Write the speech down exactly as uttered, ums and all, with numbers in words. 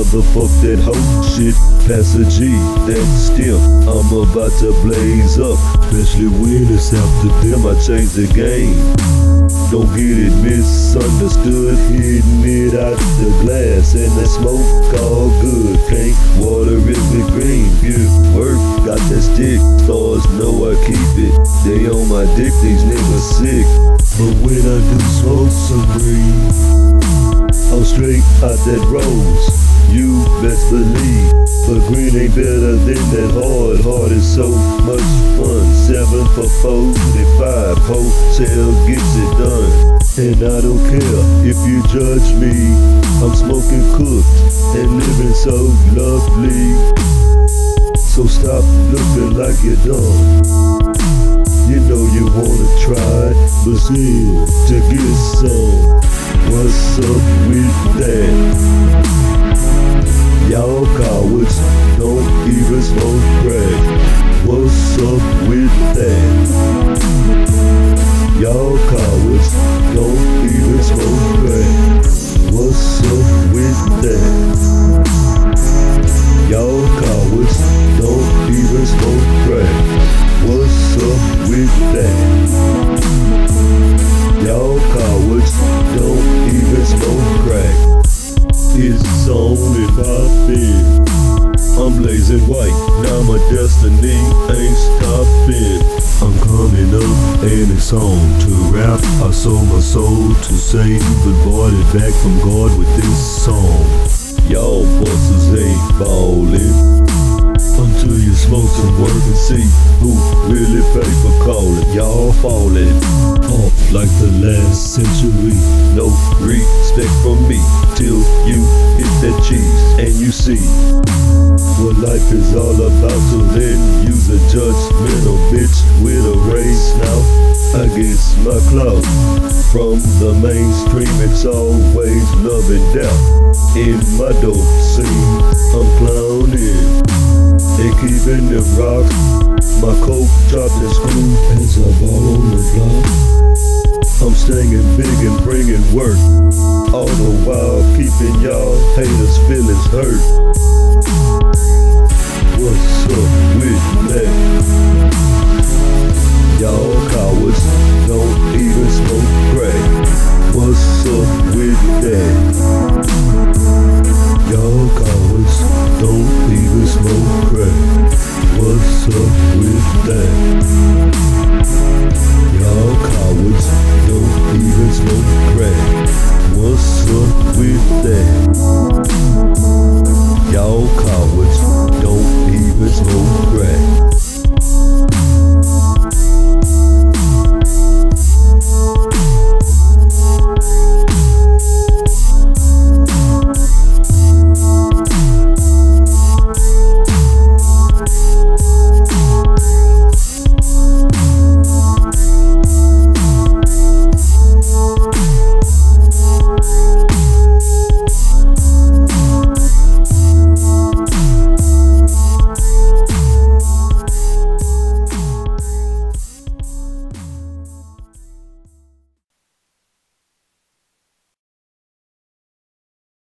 motherfuck that hoe shit. Pass a G, that stem, I'm about to blaze up. Especially when it's after them, I change the game. Don't get it misunderstood, hitting it out the glass and the smoke all good. Can't water it with green, pure work, got that stick. Stars know I keep it, they on my dick, these niggas sick. But when I do smoke some green, I'm straight out that rose, you best believe. But green ain't better than that hard, hard is so much fun. Seven for forty-five, hotel gets it done. And I don't care if you judge me, I'm smoking cooked and living so lovely. So stop looking like you're dumb. You know you wanna try, but still to get some. What's up with that? Y'all cowards don't even smoke crack. What's up with that? Y'all cowards don't even smoke crack. What's up with that? Y'all cowards don't even smoke crack. What's up with that? Y'all cowards don't even smoke crack. It's on and poppin'. I'm blazing white, now my destiny ain't stopping. I'm coming up and it's on to rap. I sold my soul to save, but bought it back from God with this song. Y'all bosses ain't ballin' until you smoke some work and see who really pay for callin'. Y'all fallin' off like the last century. No respect from me till you hit that cheese and you see what life is all about. So then use a judgmental bitch with a race now against my clout. From the mainstream, it's always love and doubt. In my dope scene, I'm clowning and keeping them rocks. My coke dropped and screwed as I ball on the block. I'm staying big and bringing work, all the while keeping y'all haters' feelings hurt. What's up with that? Y'all cowards don't even smoke crack. What's up with that? Y'all cowards don't even smoke crack. What's up with that? Y'all cowards don't even smoke crack. What's up with that? Y'all cowards don't even smoke crack.